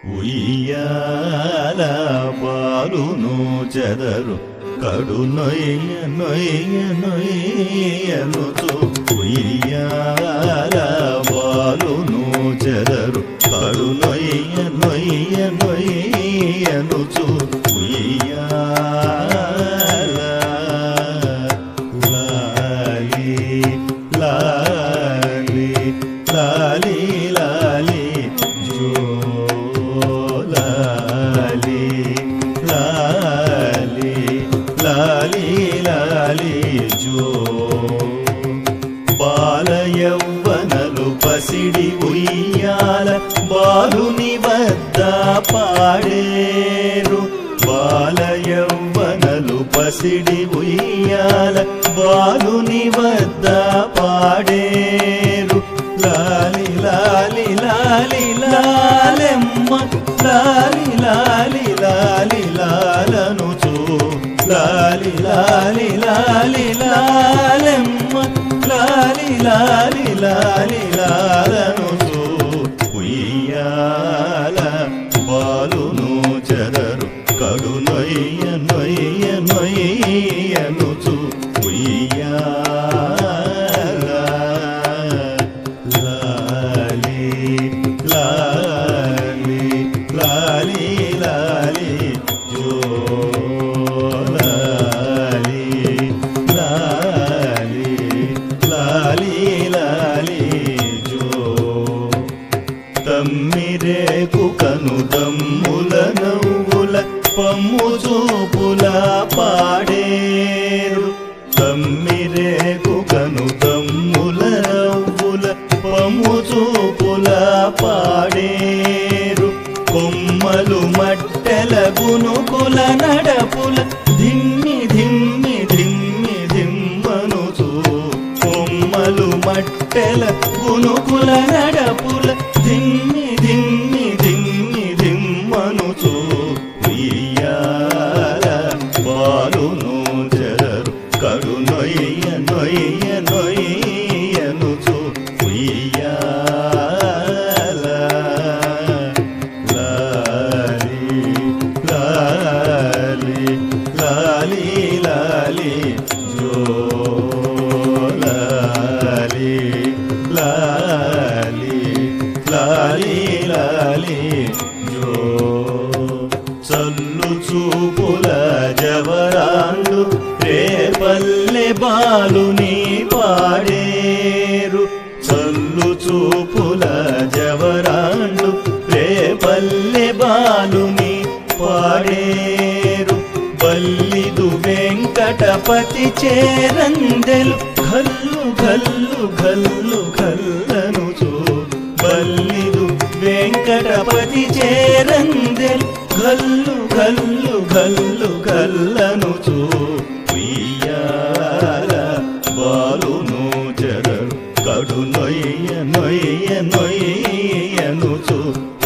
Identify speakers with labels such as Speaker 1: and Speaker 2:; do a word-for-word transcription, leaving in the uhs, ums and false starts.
Speaker 1: ఉయ్యాల పాలును చెదరు కడు నొయ్య నొయ్య నొయ్యనుచు ఉయ్యాల పాలును చెదరు కడు నొయ్య నొయ్య నొయ్యనుచు ఉయ్యాల లాలి లాలి లాలి లాలి జో లాలి లాలి లాలి లాలి జో బాల యౌవనలు పసిడి ఉయ్యాల బాలుని వద్ద పాడేరు బాల యౌవనలు పసిడి ఉయ్యాల బాలుని వద్ద పాడేరు లాలి లాలి లాలి లాలెమ్మ లాలి లాలి లాలి లాలనుచు లాలి లాలి లాలి లాలెమ్మ లాలి లాలి లాలి లాలనుచు ఉయ్యాల బాలును చెదరు కడు నొయ్య నొయ్య నొయ్యనుచు ఉయ్యాల లాలి లాలి లాలి లాలి జో లాలి లాలి లాలి లాలి జో తమ్మిరేకు కను దమ్ముల నవ్వుల పమ్ము చూపుల పాడేరు తమ్మిరేకు కను దమ్ముల నవ్వుల పమ్ము చూపుల పాడేరు కొమ్మలు మట్టెల గునుకుల నడపుల ధిమ్మి ధిమ్మి ధిమ్మి ధిమ్మనుచు కొమ్మలు మట్టెల గునుకుల నడపుల ధిమ్మి ధిమ్మి ధిమ్మి ధిమ్మనుచు ఉయ్యాల బాలును చెదరు కడు నొయ్య నొయ్య నొయ్యనుచు ఉయ్యాల లాలి లాలి లాలి లాలి జో లాలి లాలి లాలి లాలి జో చల్లు చూపుల జవరాండు రేపల్లె బాలుని పాడేరు చల్లు చూపుల జవరాండు రేపల్లె బాలుని పాడేరు బల్లిదు వెంకటపతి చేరందెలు ఘల్లు ఘల్లు ఘల్లు ఘల్లనుచు బల్లిదు వెంకటపతి చేరందెలు ఘల్లు ఘల్లు ఘల్లు ఘల్లనుచు ఉయ్యాల బాలును చెదరు కడు నొయ్య నొయ్య నొయ్యనుచు